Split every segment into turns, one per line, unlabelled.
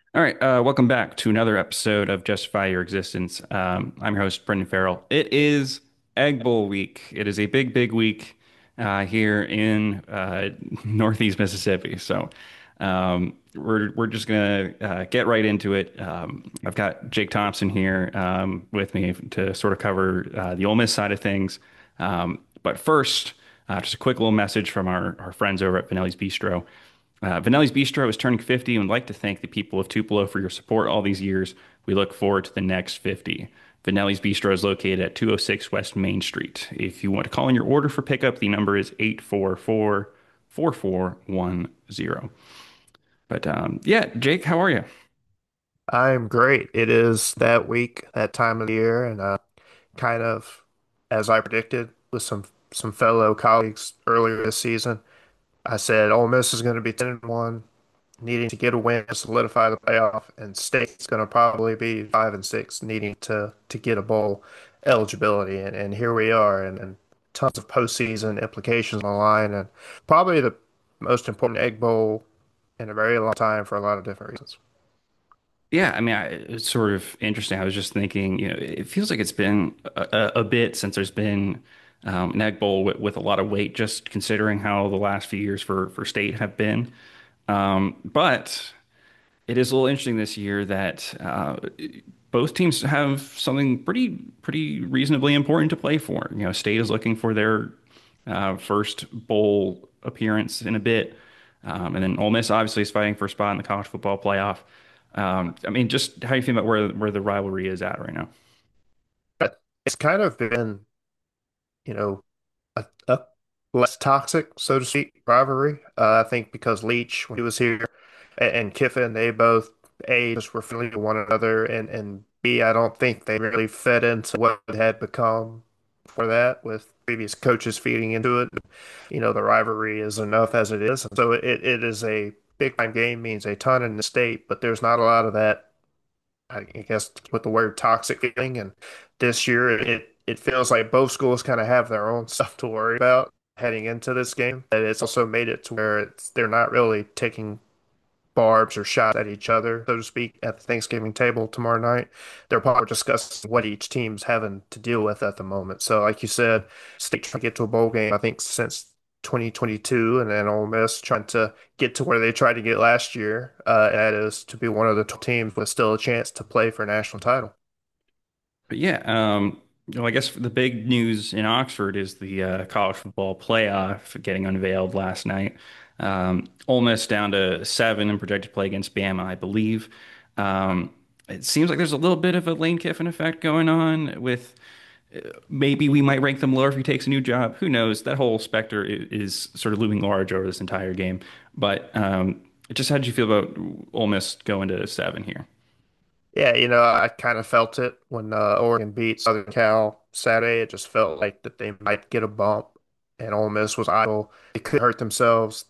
All right, welcome back to another episode of Justify Your Existence. I'm your host, Brendan Farrell. It is Egg Bowl week. It is a big, big week here in Northeast Mississippi. So we're just gonna get right into it. I've got Jake Thompson here with me to sort of cover the Ole Miss side of things. But first, just a quick little message from our friends over at Vanelli's Bistro. Vanelli's Bistro is turning 50 and would like to thank the people of Tupelo for your support all these years. We look forward to the next 50. Vanelli's Bistro is located at 206 West Main Street. If you want to call in your order for pickup, the number is 844-4410. But yeah, Jake, how are you?
I'm great. It is that week, that time of the year, and kind of as I predicted with some fellow colleagues earlier this season, I said Ole Miss is going to be 10-1, needing to get a win to solidify the playoff, and State's going to probably be 5-6, needing to get a bowl eligibility, and here we are, and tons of postseason implications on the line, and probably the most important Egg Bowl in a very long time for a lot of different reasons.
Yeah, I mean, it's sort of interesting. I was just thinking, it feels like it's been a bit since there's been an Egg Bowl with a lot of weight, just considering how the last few years for state have been. But it is a little interesting this year that both teams have something pretty reasonably important to play for. State is looking for their first bowl appearance in a bit, and then Ole Miss obviously is fighting for a spot in the college football playoff. I mean, just how you feel about where the rivalry is at right now?
But it's kind of been, you know, a less toxic, so to speak, rivalry. I think because Leach, when he was here, and Kiffin, they both A, just were friendly to one another, and B, I don't think they really fed into what it had become for that with previous coaches feeding into it. The rivalry is enough as it is. So it is a big time game, means a ton in the state, but there's not a lot of that, I guess, with the word toxic feeling. And this year, it feels like both schools kind of have their own stuff to worry about heading into this game. And it's also made it to where they're not really taking barbs or shots at each other, so to speak, at the Thanksgiving table tomorrow night. They're probably discussing what each team's having to deal with at the moment. So, like you said, State trying to get to a bowl game, I think, since 2022, and then Ole Miss trying to get to where they tried to get last year. That is to be one of the teams with still a chance to play for a national title.
But yeah, I guess the big news in Oxford is the college football playoff getting unveiled last night. Ole Miss down to 7 and projected to play against Bama, I believe. It seems like there's a little bit of a Lane Kiffin effect going on with maybe we might rank them lower if he takes a new job. Who knows? That whole specter is sort of looming large over this entire game. But just how did you feel about Ole Miss going to 7 here?
Yeah, I kind of felt it when Oregon beat Southern Cal Saturday. It just felt like that they might get a bump, and Ole Miss was idle. They could hurt themselves,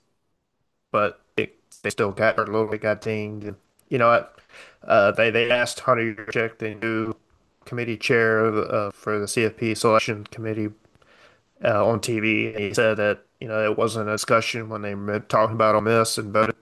but they still got hurt a little bit, got dinged. And you know what? They asked Hunter Yurachek, the new committee chair for the CFP selection committee, on TV, and he said that it wasn't a discussion when they were talking about Ole Miss and voted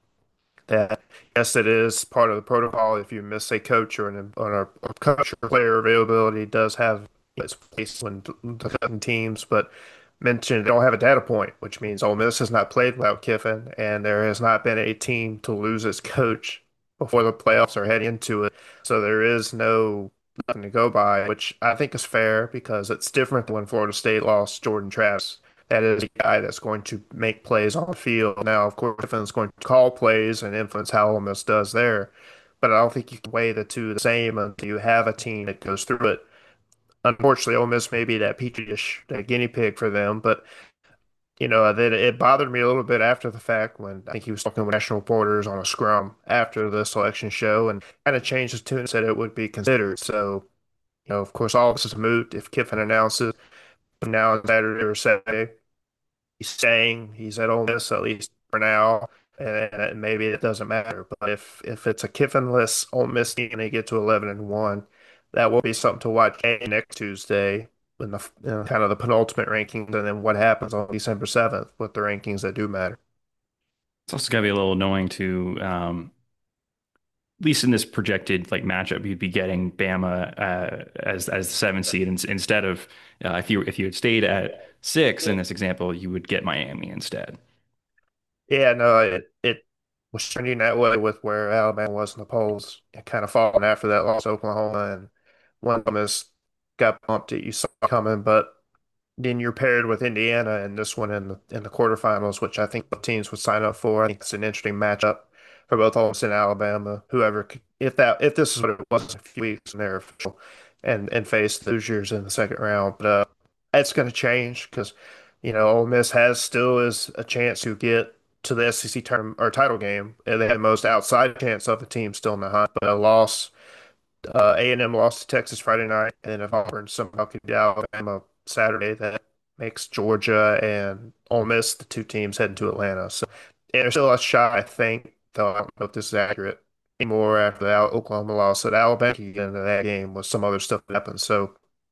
that yes, it is part of the protocol. If you miss a coach or a coach or player availability does have its place when discussing teams, but mentioned they don't have a data point, which means Ole Miss has not played without Kiffin, and there has not been a team to lose its coach before the playoffs are heading into it. So there is nothing to go by, which I think is fair because it's different than when Florida State lost Jordan Travis. That is a guy that's going to make plays on the field. Now, of course, Kiffin is going to call plays and influence how Ole Miss does there, but I don't think you can weigh the two the same until you have a team that goes through it. Unfortunately, Ole Miss may be that petri dish, that guinea pig for them, but that it bothered me a little bit after the fact when I think he was talking with national reporters on a scrum after the selection show and kind of changed his tune and said it would be considered. So, of course, all of this is moot if Kiffin announces from now on Saturday or Saturday. He's saying he's at Ole Miss at least for now, and maybe it doesn't matter. But if it's a Kiffinless Ole Miss team and they get to 11-1, that will be something to watch next Tuesday in the kind of the penultimate rankings, and then what happens on December 7th with the rankings that do matter.
It's also got to be a little annoying to least in this projected like matchup, you'd be getting Bama as the seventh seed, instead of if you had stayed at six in this example, you would get Miami instead.
Yeah, no, it was trending that way with where Alabama was in the polls. It kind of fallen after that loss to Oklahoma, and one of them has got bumped that you saw coming. But then you're paired with Indiana and this one in the quarterfinals, which I think both teams would sign up for. I think it's an interesting matchup for both Ole Miss and Alabama. If this is what it was in a few weeks and they're official and face the Hoosiers in the second round, but it's going to change because Ole Miss has still is a chance to get to the SEC tournament or title game, and they have the most outside chance of a team still in the hunt. But a loss A&M lost to Texas Friday night, and if Auburn somehow could beat Alabama Saturday, that makes Georgia and Ole Miss the two teams heading to Atlanta. So, and there's still a shot, I think, though I don't know if this is accurate anymore after the Oklahoma loss, that Alabama can get into that game with some other stuff that happens. So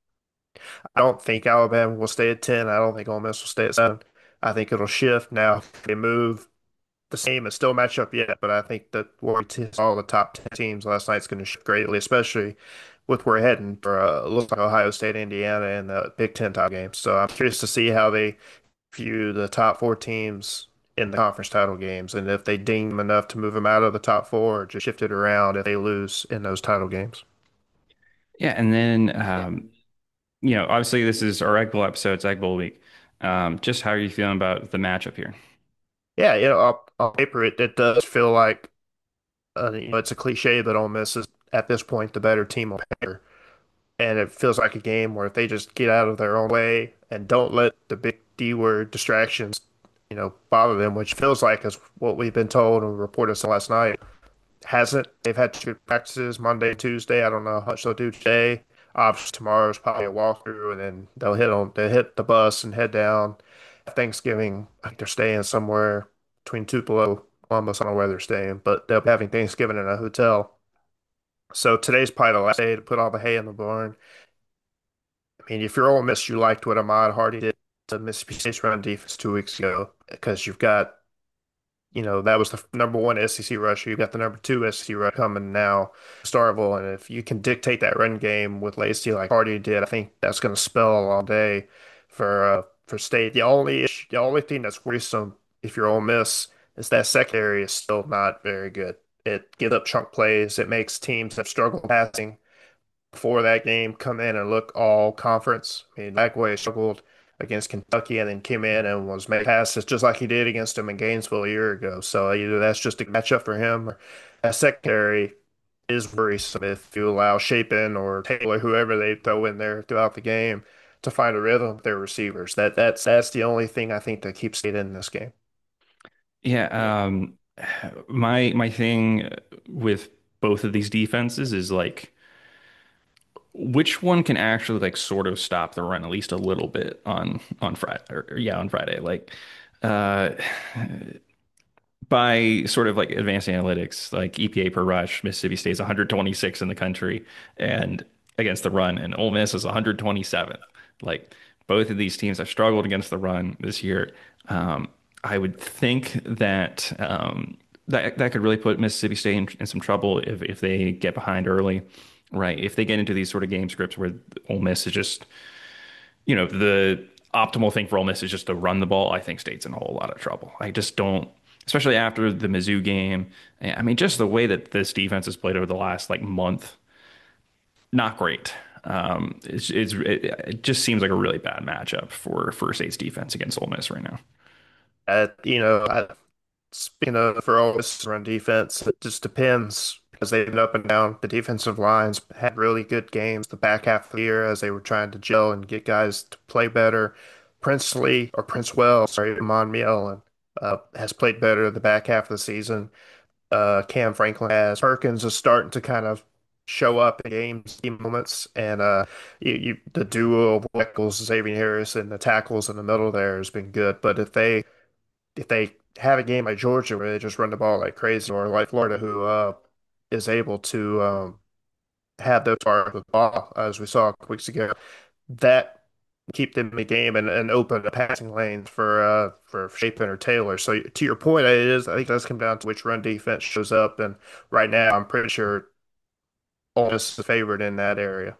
I don't think Alabama will stay at 10. I don't think Ole Miss will stay at 7. I think it'll shift now. They move the same. It's still a matchup yet, but I think that what we saw the top 10 teams last night is going to shift greatly, especially with where we're heading for looks like Ohio State, Indiana, and the Big Ten title game. So I'm curious to see how they view the top four teams in the conference title games, and if they ding them enough to move them out of the top four, or just shift it around if they lose in those title games.
Yeah, and then obviously this is our Egg Bowl episode, it's Egg Bowl week. Just how are you feeling about the matchup here?
Yeah, on paper it does feel like it's a cliche, but Ole Miss is at this point the better team on paper. And it feels like a game where if they just get out of their own way and don't let the big D word distractions, bother them, which feels like is what we've been told and reported last night. Hasn't. They've had two practices Monday, Tuesday. I don't know how much they'll do today. Obviously, tomorrow's probably a walkthrough, and then they'll hit the bus and head down. Thanksgiving, I think they're staying somewhere between Tupelo, Columbus. I don't know where they're staying, but they'll be having Thanksgiving in a hotel. So today's probably the last day to put all the hay in the barn. I mean, if you're Ole Miss, you liked what Ahmad Hardy did to Mississippi State's run defense 2 weeks ago because you've got, that was the number one SEC rusher. You've got the number two SEC rusher coming now, Starville. And if you can dictate that run game with Lacey like Hardy did, I think that's going to spell a long day for State. The only thing that's worrisome if you're Ole Miss is that secondary is still not very good. It gives up chunk plays. It makes teams that struggle passing before that game come in and look all conference. I mean, Bagway struggled against Kentucky and then came in and was making passes just like he did against them in Gainesville a year ago. So either that's just a matchup for him or that secondary is worrisome if you allow Shapen or Taylor, whoever they throw in there throughout the game, to find a rhythm with their receivers. That's the only thing I think that keeps State in this game.
Yeah, my thing with both of these defenses is like which one can actually like sort of stop the run at least a little bit on Friday or yeah, on Friday. Like uh by sort of like advanced analytics, like EPA per rush, Mississippi State's 126 in the country and against the run, and Ole Miss is 127th. Like both of these teams have struggled against the run this year. I would think that that could really put Mississippi State in some trouble if they get behind early, right? If they get into these sort of game scripts where Ole Miss is just, the optimal thing for Ole Miss is just to run the ball. I think State's in a whole lot of trouble. I just don't, especially after the Mizzou game. I mean, just the way that this defense has played over the last like month, not great. It just seems like a really bad matchup for State's defense against Ole Miss right now.
Speaking of for Ole Miss run defense, it just depends because they've been up and down. The defensive lines had really good games the back half of the year as they were trying to gel and get guys to play better. Princewell, sorry, Amon Allen, has played better the back half of the season. Cam Franklin has. Perkins is starting to kind of show up in games, key moments, and the duo of Eccles, Xavier Harris, and the tackles in the middle there has been good. But if they have a game like Georgia where they just run the ball like crazy, or like Florida, who is able to have those parts of the ball, as we saw a couple weeks ago, that keep them in the game and open the passing lanes for Shapen or Taylor. So to your point, it is I think it does come down to which run defense shows up, and right now I'm pretty sure Ole Miss is favored in that area.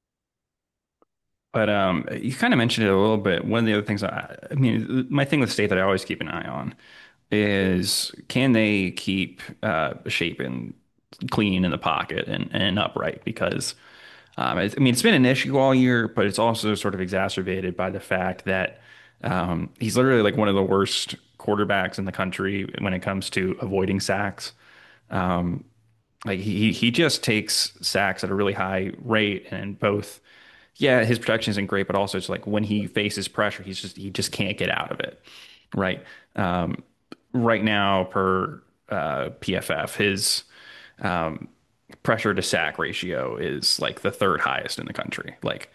But you kind of mentioned it a little bit. One of the other things, I mean, my thing with State that I always keep an eye on is can they keep Shapen clean in the pocket and upright? Because I mean, it's been an issue all year, but it's also sort of exacerbated by the fact that he's literally like one of the worst quarterbacks in the country when it comes to avoiding sacks. Um, like he just takes sacks at a really high rate, and both, yeah, his protection isn't great, but also it's like when he faces pressure, he just can't get out of it, right? Um, right now, per PFF, his um, pressure to sack ratio is like the third highest in the country. Like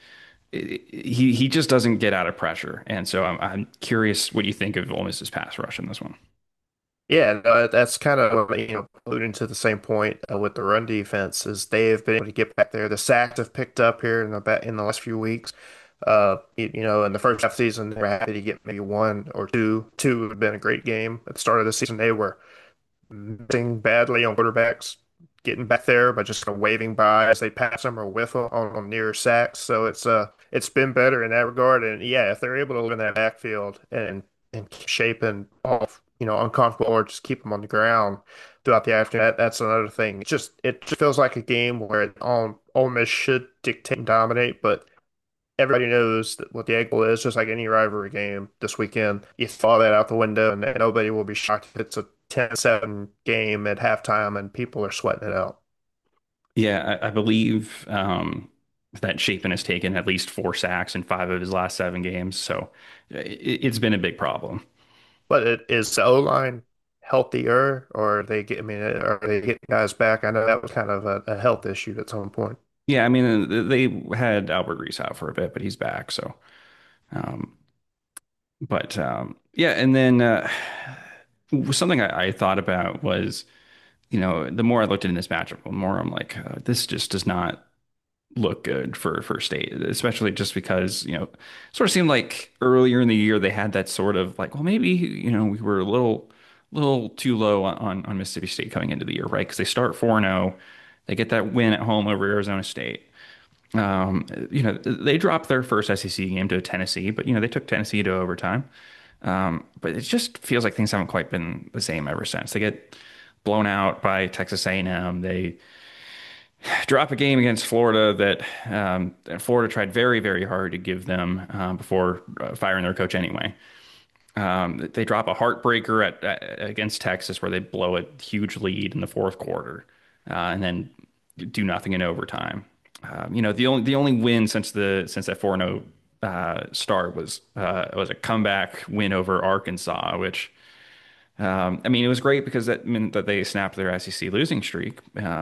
he just doesn't get out of pressure, and so I'm curious what you think of Ole Miss's pass rush in this one.
Yeah, no, that's kind of alluding to the same point with the run defense is they have been able to get back there. The sacks have picked up here in the last few weeks. In the first half of the season, they were happy to get maybe one or two. Two would have been a great game at the start of the season. They were missing badly on quarterbacks getting back there, but just kind of waving by as they pass them or whiff them on near sacks. So it's been better in that regard. And yeah, if they're able to live in that backfield and keep shaping off, uncomfortable or just keep them on the ground throughout the afternoon, that's another thing. It just feels like a game where Ole Miss should dictate and dominate, but everybody knows that what the Egg Bowl is, just like any rivalry game this weekend. You throw that out the window, and nobody will be shocked if it's a 10-7 game at halftime and people are sweating it out.
Yeah, I believe that Chapin has taken at least 4 sacks in 5 of his last 7 games, so it's been a big problem.
But is the O-line healthier, or I mean, are they getting guys back? I know that was kind of a health issue at some point.
Yeah, I mean they had Albert Reese out for a bit, but he's back. So, um, but yeah, and then something I thought about was, the more I looked into this matchup, the more I'm like, this just does not look good for State, especially just because, sort of seemed like earlier in the year they had that sort of like, well, maybe, we were a little too low on Mississippi State coming into the year, right? Because they start 4-0, they get that win at home over Arizona State. They dropped their first SEC game to Tennessee, but they took Tennessee to overtime. But it just feels like things haven't quite been the same ever since. They get blown out by Texas A&M. They drop a game against Florida that Florida tried very, very hard to give them before firing their coach anyway. They drop a heartbreaker against Texas where they blow a huge lead in the fourth quarter, and then do nothing in overtime. The only win since that 4-0 start was a comeback win over Arkansas, which I mean it was great because that meant that they snapped their SEC losing streak.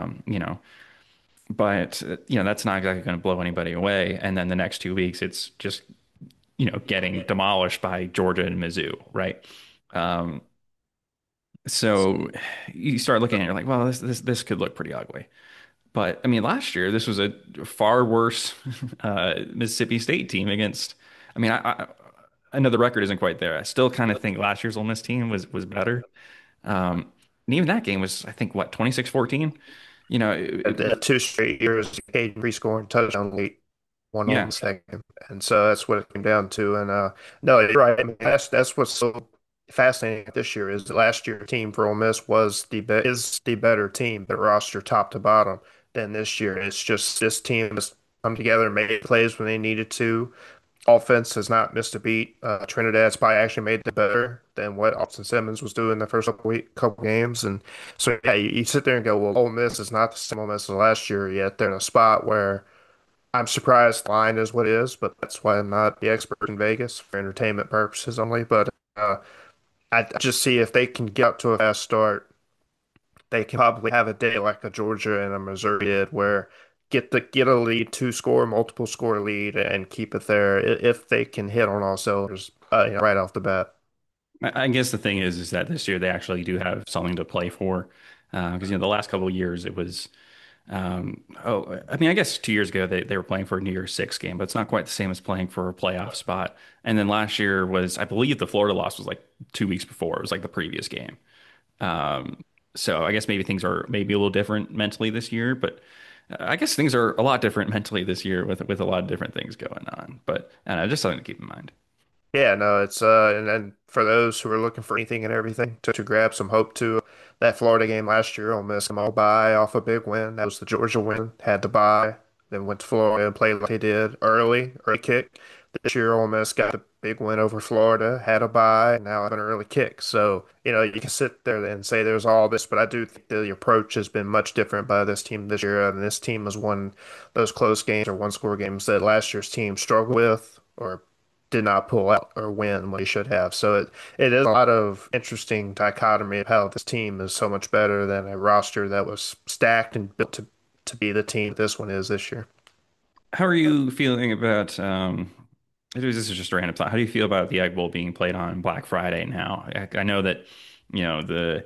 But that's not exactly going to blow anybody away. And then the next 2 weeks, it's just getting demolished by Georgia and Mizzou, right? Um, so you start looking at it, you're like, well, this could look pretty ugly. But I mean, last year this was a far worse Mississippi State team against. I mean, I know the record isn't quite there. I still kind of think last year's Ole Miss team was better. And even that game was, I think, what, 26-14.
Two straight years, Caden pre-scoring touchdown late, one on
Yeah.
the second, and so that's what it came down to. And no, you're right. I mean, that's what's so fascinating this year is that last year's team for Ole Miss is the better team, the roster top to bottom than this year. It's just this team has come together and made plays when they needed to. Offense has not missed a beat. Trinidad's probably actually made it better than what Austin Simmons was doing the first couple games. And so, yeah, you sit there and go, well, Ole Miss is not the same Ole Miss as last year yet. They're in a spot where I'm surprised the line is what it is, but that's why I'm not the expert in Vegas for entertainment purposes only. But I just see if they can get up to a fast start, they can probably have a day like a Georgia and a Missouri did, where get a lead, two score, multiple score lead, and keep it there if they can hit on all cylinders, right off the bat.
I guess the thing is that this year they actually do have something to play for. Because the last couple of years it was Oh, I mean, I guess 2 years ago they were playing for a New Year's Six game, but it's not quite the same as playing for a playoff spot. And then last year was, I believe the Florida loss was like 2 weeks before. It was like the previous game. Um, so I guess maybe things are maybe a little different mentally this year, but I guess things are a lot different mentally this year with a lot of different things going on. But I don't know, just something to keep in mind.
Yeah, no, it's and then for those who are looking for anything and everything to grab some hope to that Florida game last year, Ole Miss come all by off a big win. That was the Georgia win, had to buy, then went to Florida and played like they did early kick. This year, Ole Miss got the big win over Florida, had a bye, now have an early kick. So, you can sit there and say there's all this, but I do think the approach has been much different by this team this year. And this team has won those close games or one score games that last year's team struggled with or did not pull out or win what he should have. So it is a lot of interesting dichotomy of how this team is so much better than a roster that was stacked and built to be the team this one is this year.
How are you feeling about this is just a random thought. How do you feel about the Egg Bowl being played on Black Friday now? I know that, you know,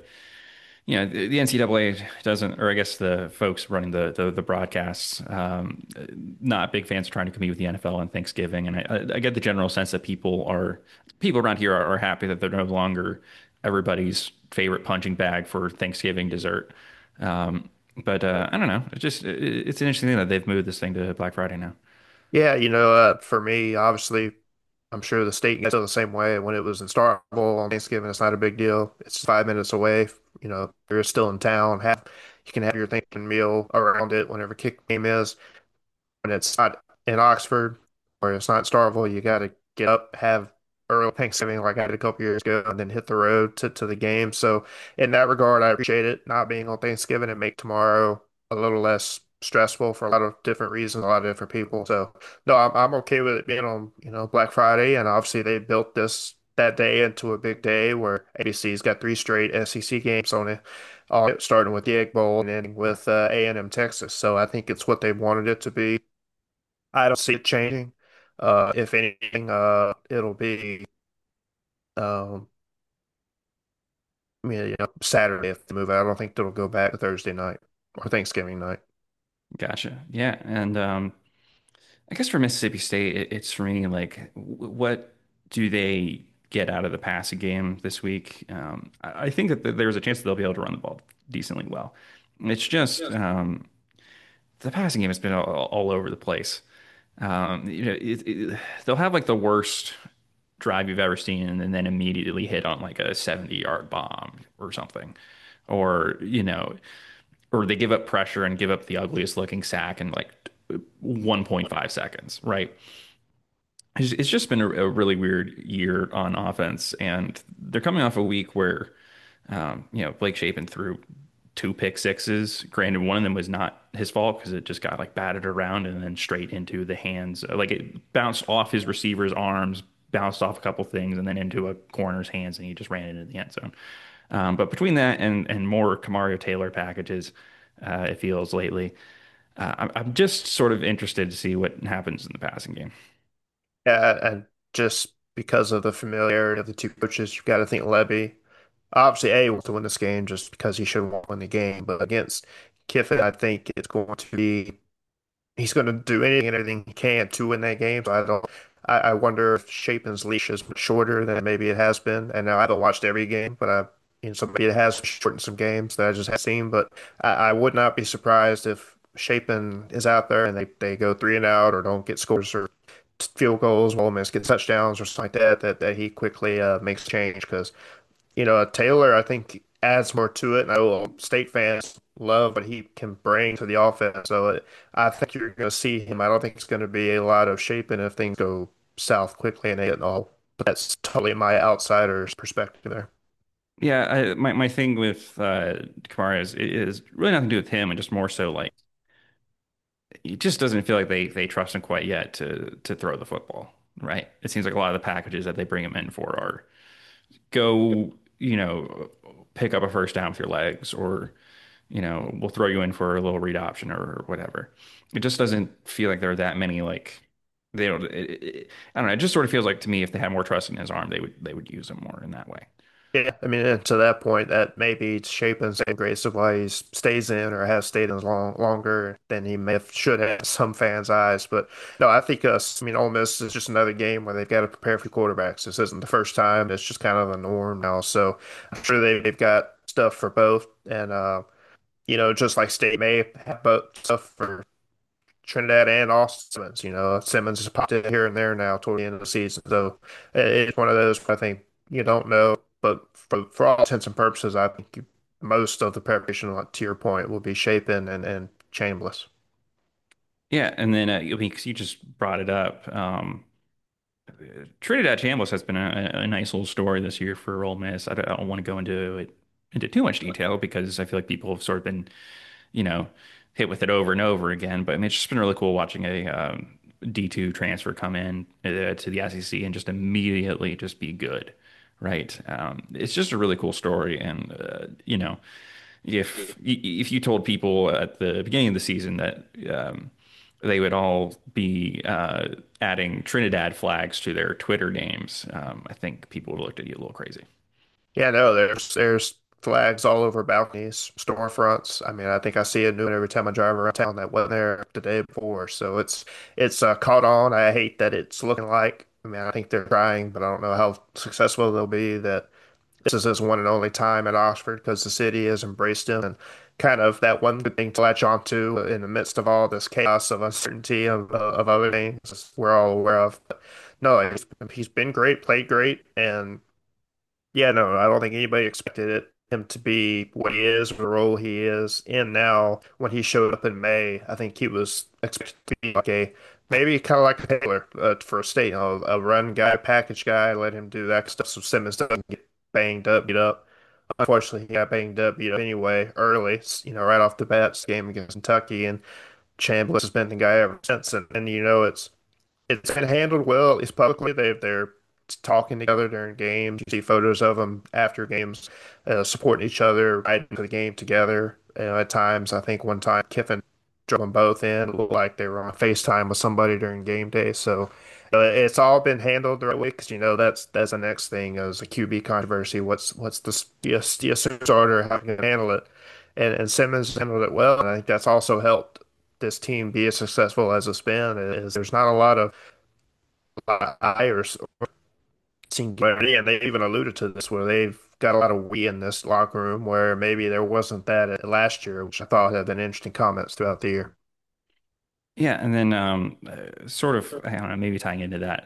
the NCAA doesn't, or I guess the folks running the broadcasts, not big fans of trying to compete with the NFL on Thanksgiving, and I get the general sense that people around here are happy that they're no longer everybody's favorite punching bag for Thanksgiving dessert. But I don't know. It's an interesting thing that they've moved this thing to Black Friday now.
Yeah, for me, obviously, I'm sure the state gets it the same way. When it was in Starkville on Thanksgiving, it's not a big deal. It's 5 minutes away. You're still in town. You can have your Thanksgiving meal around it whenever kick game is. When it's not in Oxford or it's not in Starkville, you got to get up, have early Thanksgiving like I did a couple years ago, and then hit the road to the game. So in that regard, I appreciate it not being on Thanksgiving and make tomorrow a little less stressful for a lot of different reasons, a lot of different people. So no, I'm okay with it being on, Black Friday, and obviously they built that day into a big day where ABC's got three straight SEC games on it, all starting with the Egg Bowl and ending with A&M Texas. So I think it's what they wanted it to be. I don't see it changing. If anything, it'll be um, Saturday if they move it. I don't think it'll go back to Thursday night or Thanksgiving night.
Gotcha. Yeah, and I guess for Mississippi State, it's for me like, what do they get out of the passing game this week? I think that there's a chance that they'll be able to run the ball decently well. It's just the passing game has been all over the place. They'll have like the worst drive you've ever seen, and then immediately hit on like a 70-yard bomb or something, or or they give up pressure and give up the ugliest looking sack in like 1.5 seconds, right? It's just been a really weird year on offense, and they're coming off a week where, Blake Shapen threw two pick sixes. Granted, one of them was not his fault because it just got like batted around and then straight into the hands. Like it bounced off his receiver's arms, bounced off a couple things, and then into a corner's hands, and he just ran it into the end zone. But between that and more Kamario Taylor packages, it feels lately, I'm just sort of interested to see what happens in the passing game.
And just because of the familiarity of the two coaches, you've got to think Levy. Obviously, A wants to win this game just because he should want to win the game. But against Kiffin, I think it's going to be he's going to do anything and everything he can to win that game. So I don't. I wonder if Shapen's leash is much shorter than maybe it has been. And now I haven't watched every game, but somebody that has shortened some games that I just haven't seen. But I would not be surprised if Shapen is out there and they go three and out or don't get scores or field goals, Ole Miss gets touchdowns or something like that. That he quickly makes change because Taylor, I think, adds more to it. And I know State fans love what he can bring to the offense. So I think you're going to see him. I don't think it's going to be a lot of shaping if things go south quickly and they get all. But that's totally my outsider's perspective there.
Yeah, my thing with Kamara is really nothing to do with him, and just more so like it just doesn't feel like they trust him quite yet to throw the football, right? It seems like a lot of the packages that they bring him in for are go, pick up a first down with your legs, or we'll throw you in for a little read option or whatever. It just doesn't feel like there are that many like they don't. I don't know. It just sort of feels like to me if they had more trust in his arm, they would use him more in that way.
Yeah, I mean, and to that point, that maybe shaping Zane Grace of why he stays in or has stayed in longer than he may have should have in some fans' eyes. But no, I think I mean, Ole Miss is just another game where they've got to prepare for quarterbacks. This isn't the first time; it's just kind of the norm now. So I'm sure they've got stuff for both, and just like State may have both stuff for Trinidad and Austin Simmons. Simmons has popped in here and there now toward the end of the season. So it's one of those where I think you don't know, but for all intents and purposes, I think most of the preparation, like, to your point, will be Shapen and Chambliss.
Yeah, and then I mean, 'cause you just brought it up. Trinidad Chambliss has been a nice little story this year for Ole Miss. I don't want to go into too much detail because I feel like people have sort of been, you know, hit with it over and over again. But I mean, it's just been really cool watching a D2 transfer come in to the SEC and just immediately just be good, right? It's just a really cool story, and if you told people at the beginning of the season that they would all be adding Trinidad flags to their Twitter names, I think people would have looked at you a little crazy.
Yeah, no, there's flags all over balconies, storefronts. I mean, I think I see a new one every time I drive around town that wasn't there the day before. So it's caught on. I hate that it's looking like. I mean, I think they're trying, but I don't know how successful they'll be. That this is his one and only time at Oxford because the city has embraced him, and kind of that one good thing to latch on to in the midst of all this chaos of uncertainty of other things we're all aware of. But no, he's been great, played great, and yeah, no, I don't think anybody expected him to be what he is, the role he is in now. When he showed up in May, I think he was expected to be like maybe kind of like a Taylor for a state, a run guy, package guy, let him do that stuff so Simmons doesn't get banged up, beat up. Unfortunately, he got banged up, beat up anyway, early, right off the bat, this game against Kentucky, and Chambliss has been the guy ever since. And it's been handled well, at least publicly. They're talking together during games. You see photos of them after games, supporting each other, riding to the game together. At times, I think one time Kiffin drove them both in. It looked like they were on FaceTime with somebody during game day. So it's all been handled the right way because that's the next thing is a QB controversy. What's the starter? How can you handle it? And Simmons handled it well, and I think that's also helped this team be as successful as it's been. Is there's not a lot of hires or singularity, and they even alluded to this where they've got a lot of we in this locker room where maybe there wasn't that last year, which I thought had been interesting comments throughout the year.
Yeah, and then sort of, I don't know, maybe tying into that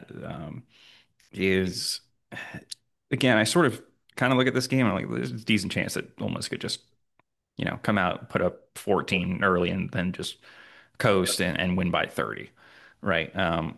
is again, I sort of kind of look at this game and I'm like, there's a decent chance that Ole Miss could just, come out, put up 14 early and then just coast and win by 30, right?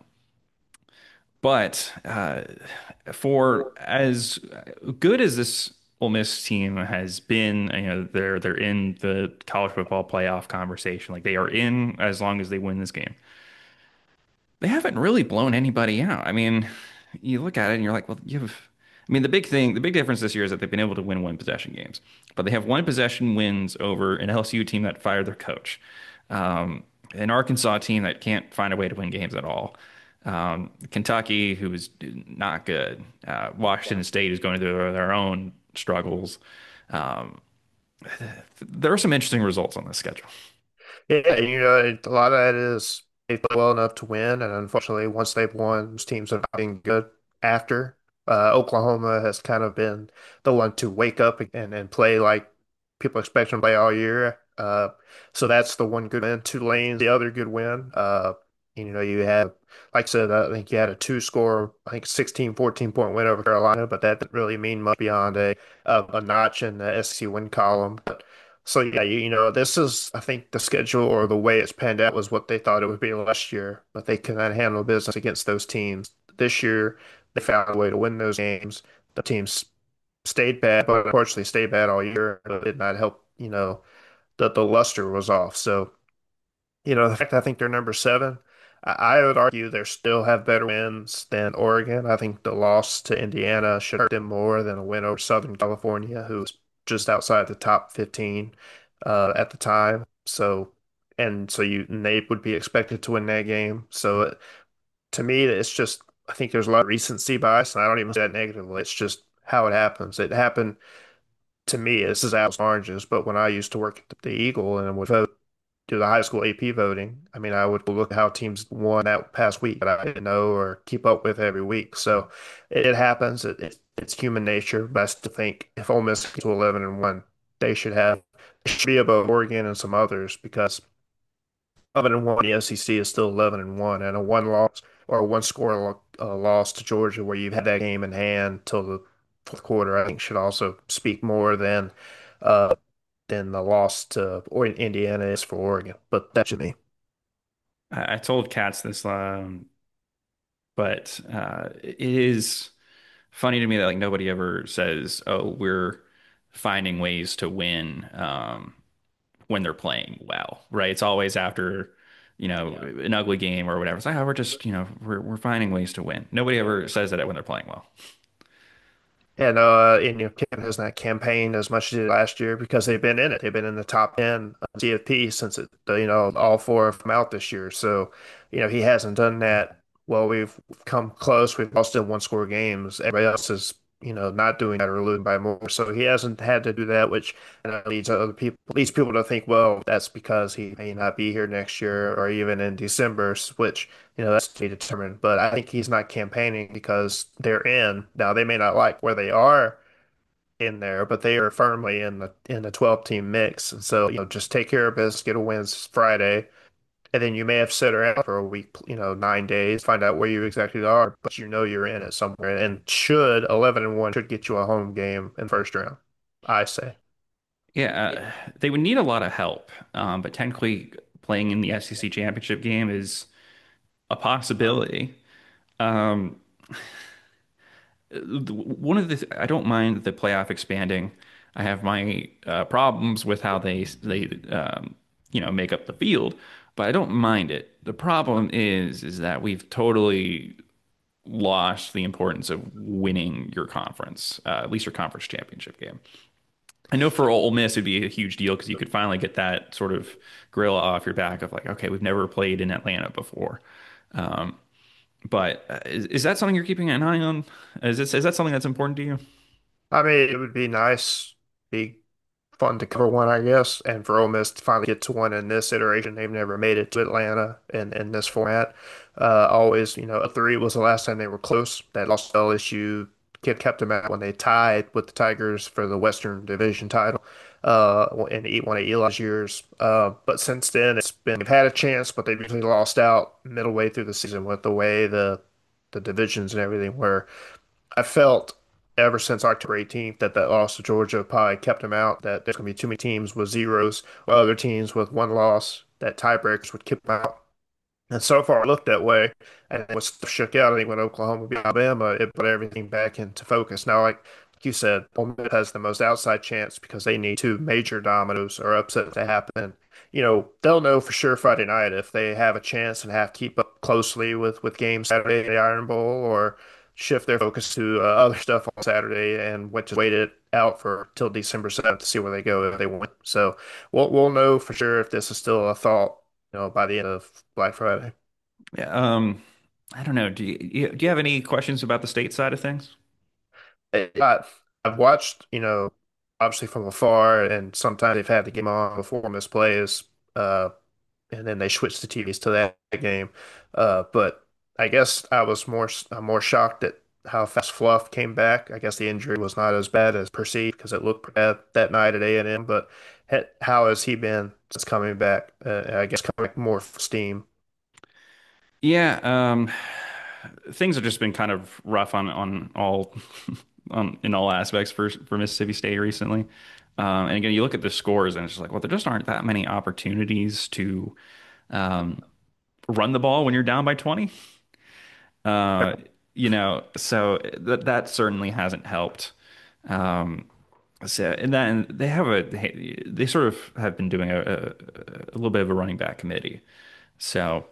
But for as good as this Ole Miss team has been, they're in the college football playoff conversation. Like they are in as long as they win this game. They haven't really blown anybody out. I mean, you look at it and you're like, well, I mean, the big difference this year is that they've been able to win one possession games, but they have one possession wins over an LSU team that fired their coach, an Arkansas team that can't find a way to win games at all, Kentucky, who is not good, Washington State is going through their own struggles. Um, there are some interesting results on this schedule.
Yeah, a lot of that is they play well enough to win, and unfortunately, once they've won, those teams have not been good after. Oklahoma has kind of been the one to wake up and play like people expect them to play all year. So that's the one good win. Tulane, the other good win. You have, like I said, I think you had a two-score, I think 16-14 point win over Carolina, but that didn't really mean much beyond a notch in the SEC win column. So yeah, this is I think the schedule or the way it's panned out was what they thought it would be last year, but they could not handle business against those teams. This year, they found a way to win those games. The teams stayed bad, but unfortunately stayed bad all year. It did not help, the luster was off. So the fact I think they're number seven, I would argue they still have better wins than Oregon. I think the loss to Indiana should hurt them more than a win over Southern California, who's just outside the top 15 at the time. And they would be expected to win that game. So to me, it's just I think there's a lot of recency bias, and I don't even say that negatively. It's just how it happens. It happened to me. This is apples and oranges, but when I used to work at the Eagle and would vote do the high school AP voting, I mean, I would look at how teams won that past week that I didn't know or keep up with every week. So it happens. It's human nature. Best to think if Ole Miss gets to 11-1, they should be above Oregon and some others because 11-1, the SEC is still 11-1, and a one loss or a one score loss to Georgia, where you've had that game in hand till the fourth quarter, I think should also speak more uh, than the loss to or Indiana is for Oregon. But that's just me.
I told Katz this, but it is funny to me that like nobody ever says, "Oh, we're finding ways to win." When they're playing well, right? It's always after,
Yeah.
an ugly game or whatever. It's like, oh, we're just, we're finding ways to win. Nobody ever says that when they're playing well.
And Kevin has not campaigned as much as he did last year because they've been in it. They've been in the top 10 of CFP since all four have come out this year. So, he hasn't done that. Well, we've come close. We've lost in one score games. Everybody else is, not doing that or losing by more. So he hasn't had to do that, which leads people to think, well, that's because he may not be here next year or even in December, which that's to be determined. But I think he's not campaigning because they're in. Now they may not like where they are in there, but they are firmly in the 12 team mix. And so, just take care of business, get a win Friday, and then you may have to sit around for a week, 9 days, find out where you exactly are, but you're in it somewhere. And should 11-1 should get you a home game in the first round, I say.
Yeah, they would need a lot of help. But technically, playing in the SEC championship game is a possibility. Um, one of the I don't mind the playoff expanding. I have my problems with how they make up the field, but I don't mind it. The problem is that we've totally lost the importance of winning your conference, at least your conference championship game. I know for Ole Miss it'd be a huge deal because you could finally get that sort of gorilla off your back of like, okay, we've never played in Atlanta before. Um, but is that something you're keeping an eye on? Is that something that's important to you?
I mean, it would be nice, be fun to cover one, I guess, and for Ole Miss to finally get to one in this iteration. They've never made it to Atlanta in this format. Always, a three was the last time they were close. That lost to LSU kept them out when they tied with the Tigers for the Western Division title, in one of Eli's years. But since then, they've had a chance, but they've usually lost out middle way through the season with the way the divisions and everything were. I felt ever since October 18th that loss to Georgia probably kept them out, that there's going to be too many teams with zeros, while other teams with one loss, that tiebreakers would keep them out. And so far, it looked that way. And when stuff shook out, I think when Oklahoma beat Alabama, it put everything back into focus. Now, like you said, Ole Miss has the most outside chance because they need two major dominoes or upsets to happen. They'll know for sure Friday night if they have a chance and have to keep up closely with games Saturday at the Iron Bowl or shift their focus to other stuff on Saturday and just wait it out for till December 7th to see where they go if they win. So we'll know for sure if this is still a thought, by the end of Black Friday.
Yeah, I don't know. Do you have any questions about the state side of things?
I've watched, obviously from afar, and sometimes they've had the game on before misplays, and then they switched the TVs to that game. But I guess I'm more shocked at how fast Fluff came back. I guess the injury was not as bad as perceived because it looked bad that night at A&M. But how has he been since coming back? I guess coming back more steam.
Yeah, things have just been kind of rough on all in all aspects for Mississippi State recently. And again, you look at the scores and it's just like, well, there just aren't that many opportunities to um, run the ball when you're down by 20. Uh, so that certainly hasn't helped. Um, and they have they sort of have been doing a little bit of a running back committee. So.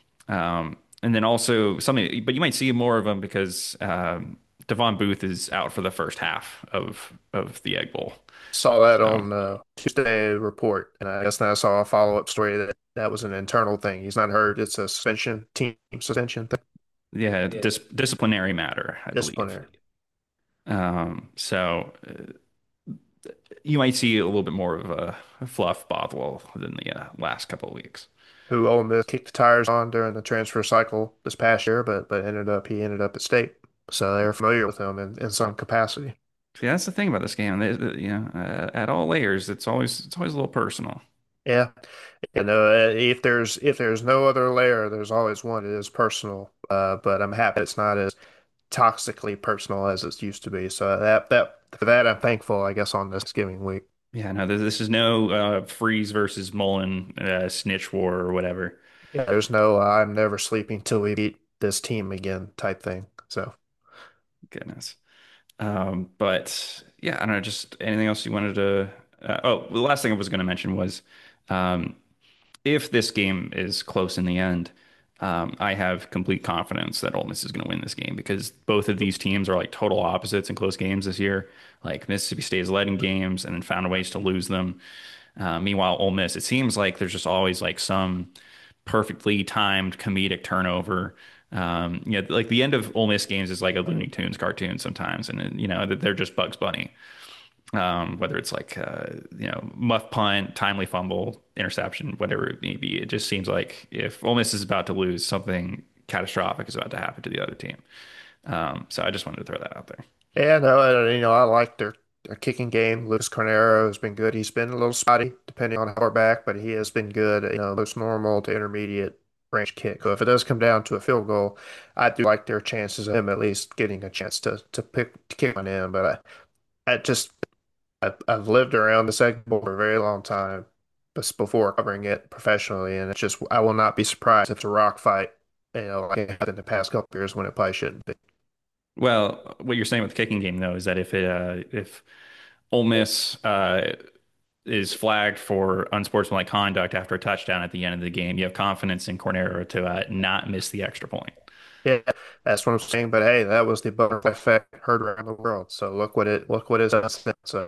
And then also something, but you might see more of them because Devon Booth is out for the first half of the Egg Bowl.
Saw that
So
on Tuesday report, and I guess then I saw a follow-up story that was an internal thing. He's not hurt. It's a team suspension thing,
yeah, disciplinary matter, I believe.
disciplinary.
So you might see a little bit more of a fluff Bothwell than the last couple of weeks.
Who Ole Miss kicked the tires on during the transfer cycle this past year, but he ended up at State, so they're familiar with him in some capacity.
See, that's the thing about this game. At all layers, it's always a little personal.
Yeah, if there's no other layer, there's always one. It is personal, but I'm happy it's not as toxically personal as it used to be. So that for that I'm thankful, I guess, on this giving week.
Yeah, no, this is no Freeze versus Mullen snitch war or whatever.
Yeah, there's no I'm never sleeping till we beat this team again type thing. So
Goodness. But yeah, I don't know. Just anything else you wanted to? Oh, the last thing I was going to mention was um, if this game is close in the end, I have complete confidence that Ole Miss is going to win this game because both of these teams are like total opposites in close games this year. Like Mississippi State has led in games and then found ways to lose them. Meanwhile, Ole Miss, it seems like there's just always like some perfectly timed comedic turnover. Like the end of Ole Miss games is like a Looney Tunes cartoon sometimes, and they're just Bugs Bunny. Whether it's like muff punt, timely fumble, interception, whatever it may be, it just seems like if Ole Miss is about to lose, something catastrophic is about to happen to the other team. So I just wanted to throw that out there.
yeah, no, I like their kicking game. Lucas Cornero has been good. He's been a little spotty depending on how far back, but he has been good. Most normal to intermediate range kick. So if it does come down to a field goal, I do like their chances of him at least getting a chance to kick one in. But I just I've lived around the second bowl for a very long time, before covering it professionally, and it's just I will not be surprised if it's a rock fight. Like it happened in the past couple years when it probably shouldn't be.
Well, what you're saying with the kicking game though is that if Ole Miss is flagged for unsportsmanlike conduct after a touchdown at the end of the game, you have confidence in Cornero to not miss the extra point.
Yeah, that's what I'm saying. But hey, that was the butterfly effect heard around the world. So look what it's done since. So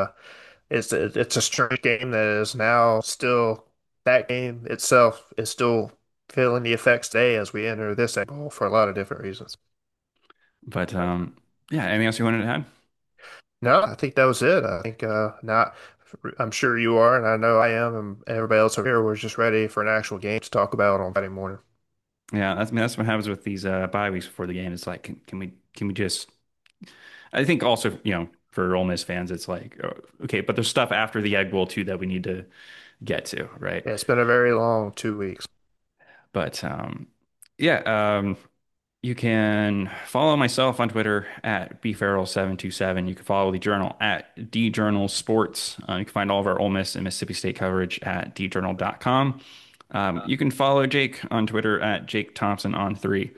it's a strange game that is now still that game itself is still feeling the effects today as we enter this Bowl for a lot of different reasons.
But yeah, anything else you wanted to add?
No, I think that was it. I think not. I'm sure you are, and I know I am, and everybody else over here was just ready for an actual game to talk about on Friday morning.
Yeah, that's what happens with these bye weeks before the game. It's like, can we just? I think also, for Ole Miss fans, it's like, okay, but there's stuff after the Egg Bowl too that we need to get to, right?
Yeah, it's been a very long 2 weeks.
But yeah, you can follow myself on Twitter at bfarrell727. You can follow the journal at djournalsports. You can find all of our Ole Miss and Mississippi State coverage at djournal.com. You can follow Jake on Twitter at Jake Thompson on three.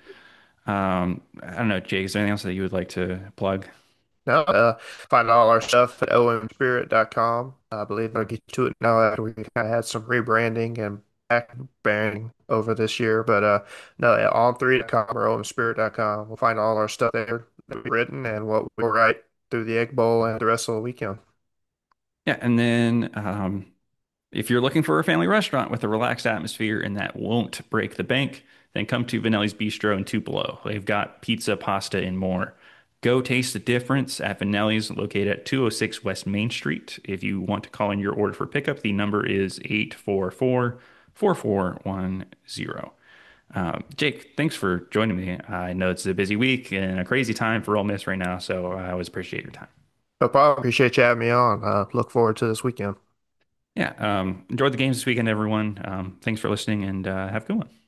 I don't know, Jake, is there anything else that you would like to plug?
No, find all our stuff at omspirit.com. I believe I'll get to it now after we kind of had some rebranding and back branding over this year. But no, at on3.com or omspirit.com. We'll find all our stuff there that we've written and what we'll write through the Egg Bowl and the rest of the weekend.
Yeah, and then if you're looking for a family restaurant with a relaxed atmosphere and that won't break the bank, then come to Vanelli's Bistro in Tupelo. They've got pizza, pasta, and more. Go taste the difference at Vanelli's, located at 206 West Main Street. If you want to call in your order for pickup, the number is 844-4410. Jake, thanks for joining me. I know it's a busy week and a crazy time for Ole Miss right now, so I always appreciate your time.
No problem. Appreciate you having me on. Look forward to this weekend.
Yeah, enjoy the games this weekend, everyone. Thanks for listening and have a good one.